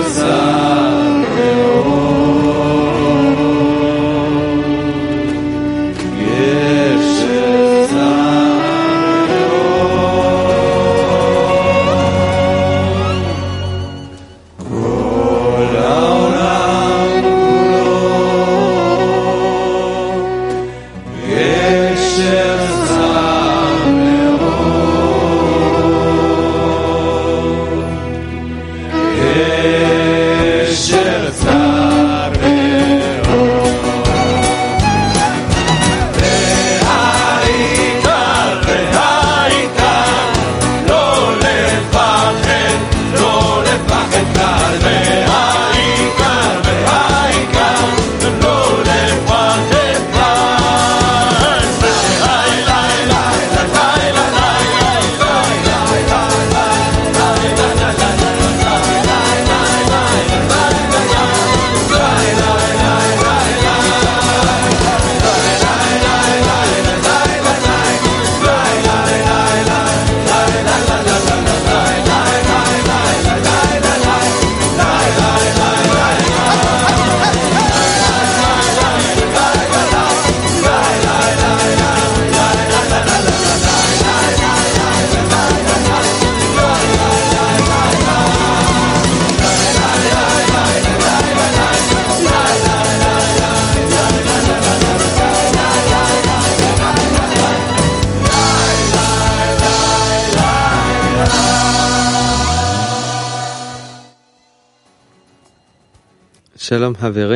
Hello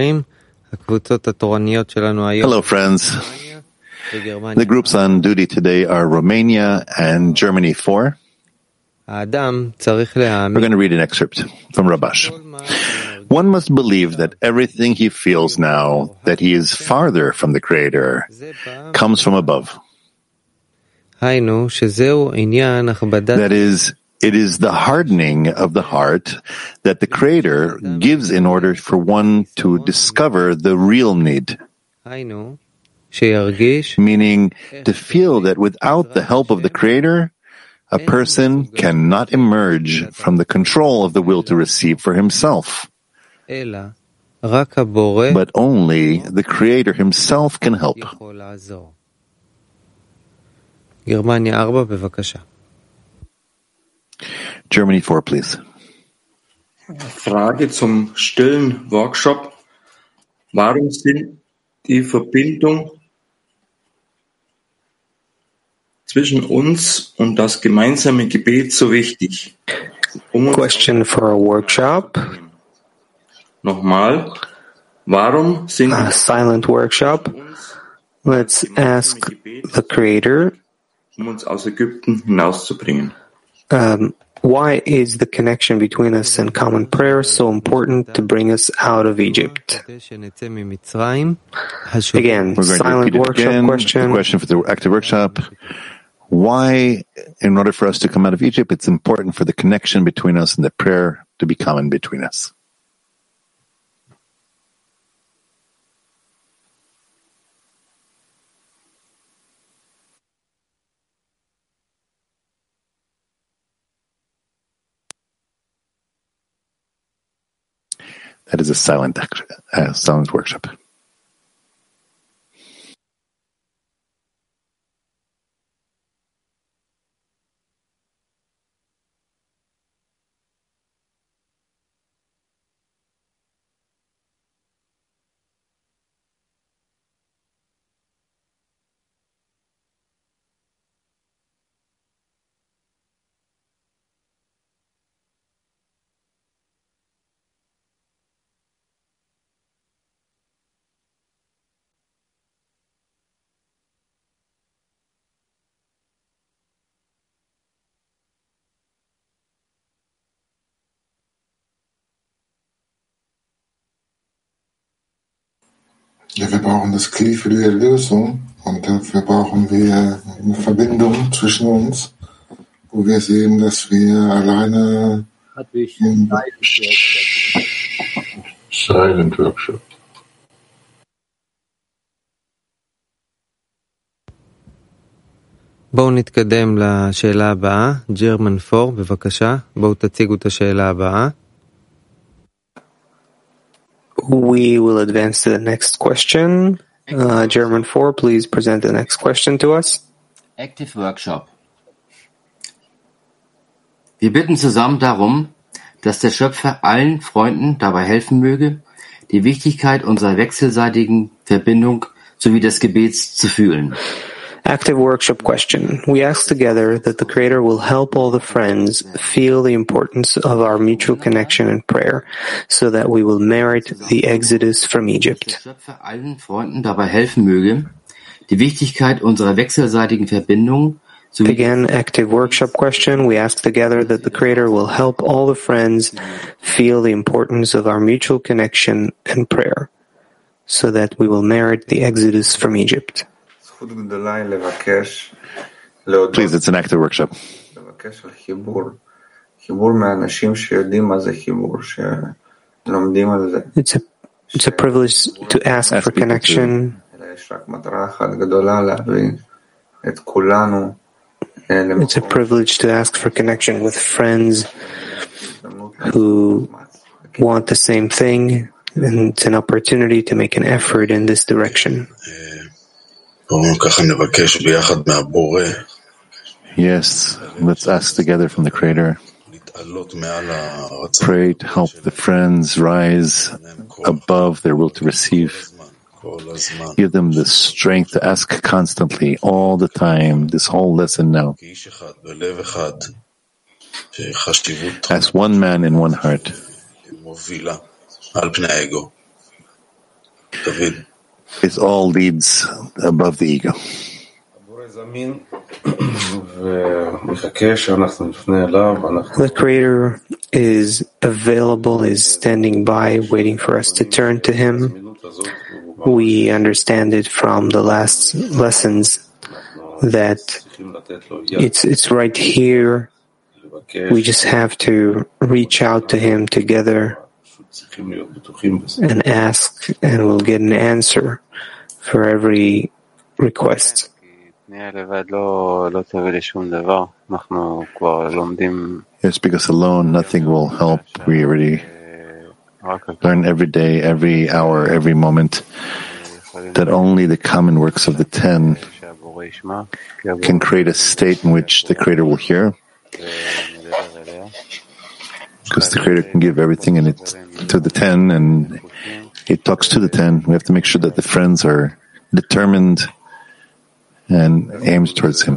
friends. The groups on duty today are Romania and Germany 4. We're going to read an excerpt from Rabash. One must believe that everything he feels now, that he is farther from the Creator, comes from above. That is, it is the hardening of the heart that the Creator gives in order for one to discover the real need. Meaning, to feel that without the help of the Creator, a person cannot emerge from the control of the will to receive for himself. But only the Creator himself can help. Germany 4, please. Frage zum stillen Workshop. Warum sind die Verbindung zwischen uns und das gemeinsame Gebet so wichtig? Question for a workshop. Nochmal. Warum sind a silent workshop? Let's ask the Creator. Uns aus Ägypten hinauszubringen. Why is the connection between us and common prayer so important to bring us out of Egypt? Again, silent workshop question. The question for the active workshop. Why, in order for us to come out of Egypt, it's important for the connection between us and the prayer to be common between us. That is a silent workshop. Ja, wir brauchen das Kli für die Erlösung und dafür brauchen wir eine Verbindung zwischen uns, wo wir sehen, dass wir alleine im Silent Workshop. בואו נתקדם לשאלה הבאה. ג'רמן 4, בבקשה. בואו תציגו את השאלה הבאה. We will advance to the next question. German 4, please present the next question to us. Active Workshop. Wir bitten zusammen darum, dass der Schöpfer allen Freunden dabei helfen möge, die Wichtigkeit unserer wechselseitigen Verbindung sowie des Gebets zu fühlen. Active workshop question. We ask together that the Creator will help all the friends feel the importance of our mutual connection and prayer, so that we will merit the exodus from Egypt. Der Schöpfer allen Freunden dabei helfen möge, die Wichtigkeit unserer wechselseitigen Verbindung sowie Again, active workshop question. We ask together that the Creator will help all the friends feel the importance of our mutual connection and prayer, so that we will merit the exodus from Egypt. Please, it's an active workshop. It's a privilege to ask for connection. It's a privilege to ask for connection with friends who want the same thing, and it's an opportunity to make an effort in this direction. Yes, let's ask together from the Creator. Pray to help the friends rise above their will to receive. Give them the strength to ask constantly, all the time, this whole lesson now. As one man in one heart. It all leads above the ego. The Creator is available, is standing by, waiting for us to turn to Him. We understand it from the last lessons that it's right here. We just have to reach out to Him together and ask, and we'll get an answer for every request. Yes, because alone nothing will help. We already learn every day, every hour, every moment that only the common works of the 10 can create a state in which the Creator will hear. Because the Creator can give everything in it to the 10, and it talks to the 10. We have to make sure that the friends are determined and aims towards Him.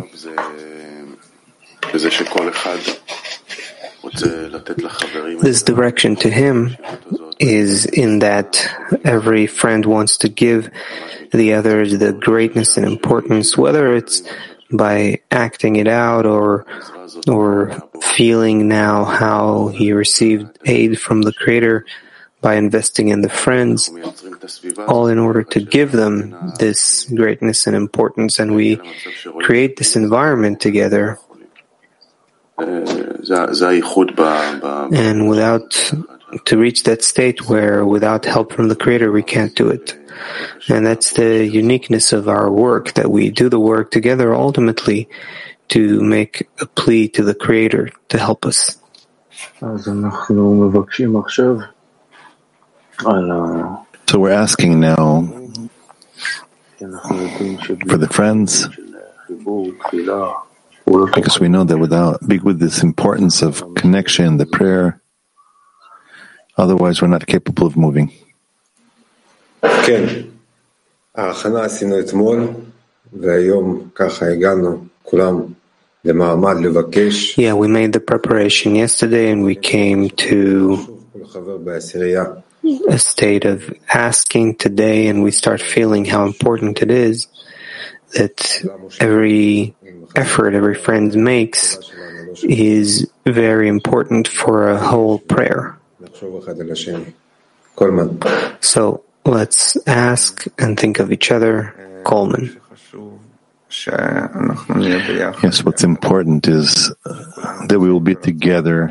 This direction to Him is in that every friend wants to give the others the greatness and importance, whether it's by acting it out or feeling now how he received aid from the Creator by investing in the friends, all in order to give them this greatness and importance, and we create this environment together. And to reach that state where without help from the Creator we can't do it. And that's the uniqueness of our work, that we do the work together ultimately to make a plea to the Creator to help us. So we're asking now for the friends, because we know that with this importance of connection, the prayer, otherwise we're not capable of moving. כן, ההכנה עשינו אתמול, והיום ככה הגענו כולם למעמד לבקש. Yeah, we made the preparation yesterday and we came to a state of asking today, and we start feeling how important it is that every effort every friend makes is very important for a whole prayer. So let's ask and think of each other. Coleman. Yes, what's important is that we will be together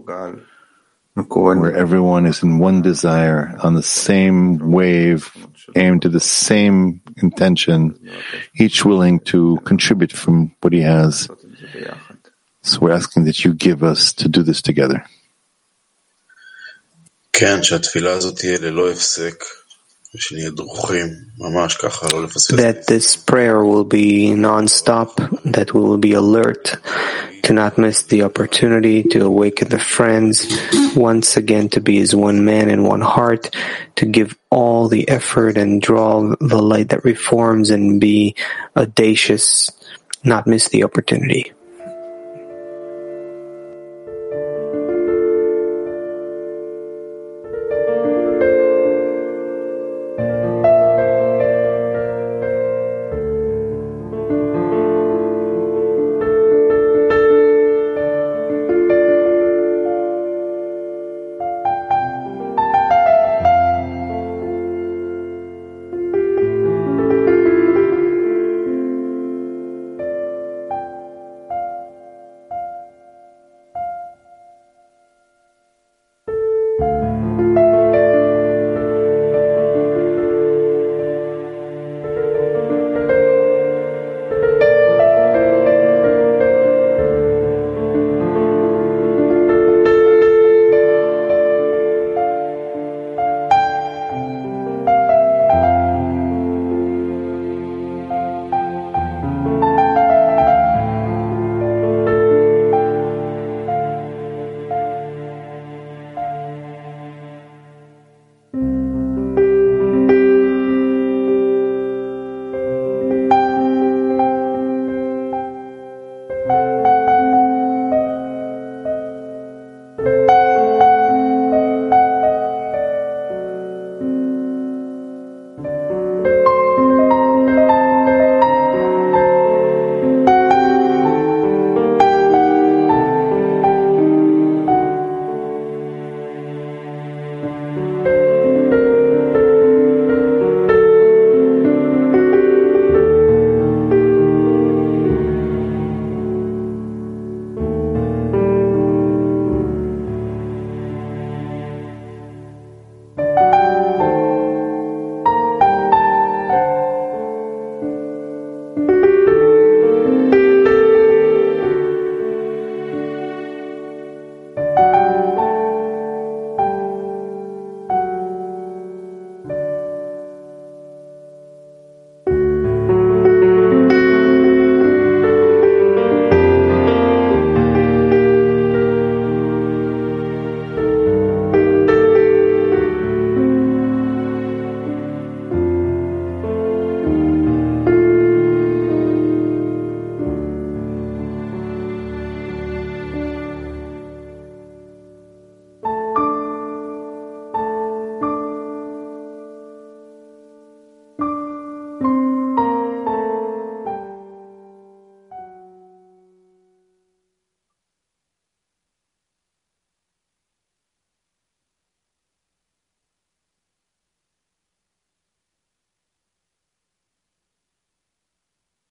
where everyone is in one desire, on the same wave, aimed to the same intention, each willing to contribute from what he has. So we're asking that you give us to do this together. That this prayer will be non-stop, that we will be alert to not miss the opportunity to awaken the friends, once again to be as one man and one heart, to give all the effort and draw the light that reforms and be audacious, not miss the opportunity.